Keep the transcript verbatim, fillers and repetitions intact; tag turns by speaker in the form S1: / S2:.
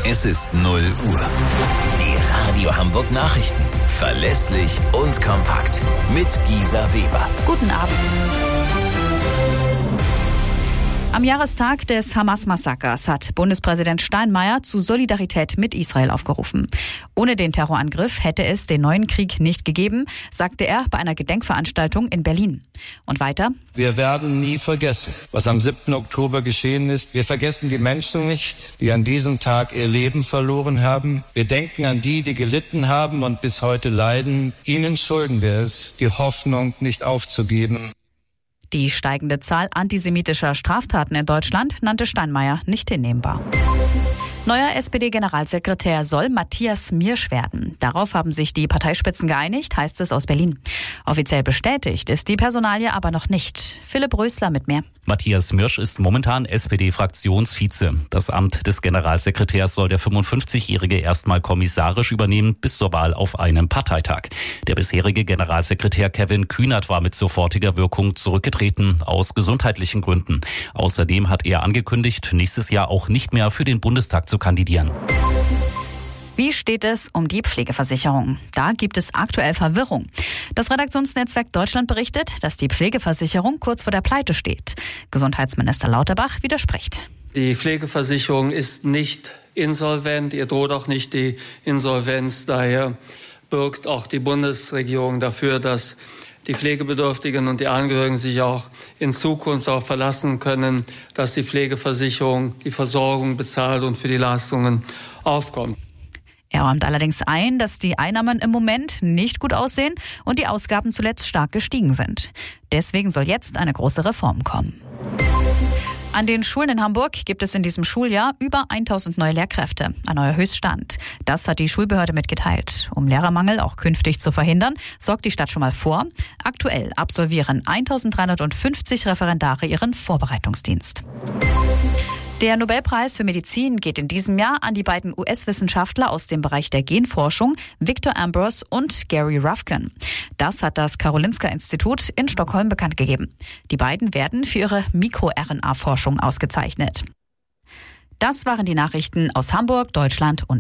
S1: Es ist null Uhr. Die Radio Hamburg Nachrichten. Verlässlich und kompakt. Mit Gisa Weber.
S2: Guten Abend. Am Jahrestag des Hamas-Massakers hat Bundespräsident Steinmeier zu Solidarität mit Israel aufgerufen. Ohne den Terrorangriff hätte es den neuen Krieg nicht gegeben, sagte er bei einer Gedenkveranstaltung in Berlin. Und weiter:
S3: Wir werden nie vergessen, was am siebten Oktober geschehen ist. Wir vergessen die Menschen nicht, die an diesem Tag ihr Leben verloren haben. Wir denken an die, die gelitten haben und bis heute leiden. Ihnen schulden wir es, die Hoffnung nicht aufzugeben.
S2: Die steigende Zahl antisemitischer Straftaten in Deutschland nannte Steinmeier nicht hinnehmbar. Neuer S P D-Generalsekretär soll Matthias Miersch werden. Darauf haben sich die Parteispitzen geeinigt, heißt es aus Berlin. Offiziell bestätigt ist die Personalie aber noch nicht. Philipp Rösler mit mehr.
S4: Matthias Miersch ist momentan S P D-Fraktionsvize. Das Amt des Generalsekretärs soll der fünfundfünfzigjährige erstmal kommissarisch übernehmen, bis zur Wahl auf einem Parteitag. Der bisherige Generalsekretär Kevin Kühnert war mit sofortiger Wirkung zurückgetreten, aus gesundheitlichen Gründen. Außerdem hat er angekündigt, nächstes Jahr auch nicht mehr für den Bundestag zu kandidieren.
S2: Wie steht es um die Pflegeversicherung? Da gibt es aktuell Verwirrung. Das Redaktionsnetzwerk Deutschland berichtet, dass die Pflegeversicherung kurz vor der Pleite steht. Gesundheitsminister Lauterbach widerspricht.
S5: Die Pflegeversicherung ist nicht insolvent, ihr droht auch nicht die Insolvenz. Daher bürgt auch die Bundesregierung dafür, dass die Pflegebedürftigen und die Angehörigen sich auch in Zukunft darauf verlassen können, dass die Pflegeversicherung die Versorgung bezahlt und für die Leistungen aufkommt.
S2: Er räumt allerdings ein, dass die Einnahmen im Moment nicht gut aussehen und die Ausgaben zuletzt stark gestiegen sind. Deswegen soll jetzt eine große Reform kommen. An den Schulen in Hamburg gibt es in diesem Schuljahr über tausend neue Lehrkräfte, ein neuer Höchststand. Das hat die Schulbehörde mitgeteilt. Um Lehrermangel auch künftig zu verhindern, sorgt die Stadt schon mal vor. Aktuell absolvieren eintausenddreihundertfünfzig Referendare ihren Vorbereitungsdienst. Der Nobelpreis für Medizin geht in diesem Jahr an die beiden U S-Wissenschaftler aus dem Bereich der Genforschung, Victor Ambros und Gary Ruvkun. Das hat das Karolinska-Institut in Stockholm bekannt gegeben. Die beiden werden für ihre MikroRNA-R N A-Forschung ausgezeichnet. Das waren die Nachrichten aus Hamburg, Deutschland und